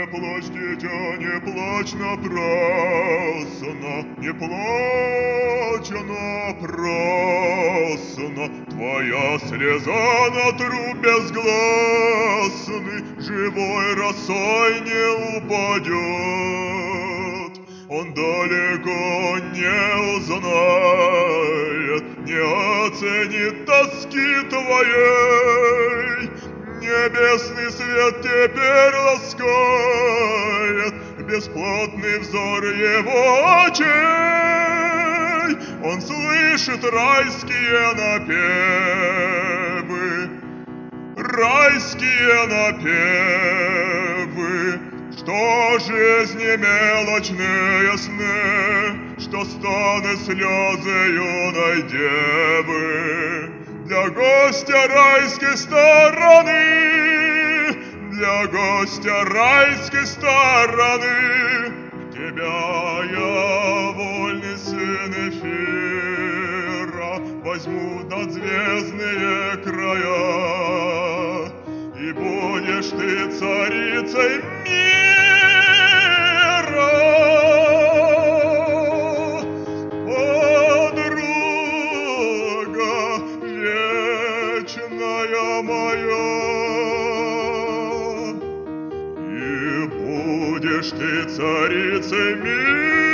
плачь, дитя, не плачь напрасно, не плачь напрасно. Твоя слеза на труп безгласный живой росой не упадет. Он далеко не узнает, не оценит тоски твоей. Небесный свет теперь ласкает бесплотный взор его очей. Он слышит райские напевы, райские напевы, что жизни мелочные сны, что стоны слезы юной девы. Для гостя райской стороны, для гостя райской стороны, тебя я, вольный сын эфира, возьму над звездные края, и будешь ты царицей мира, подруга вечная моя. И будешь ты царицей мира.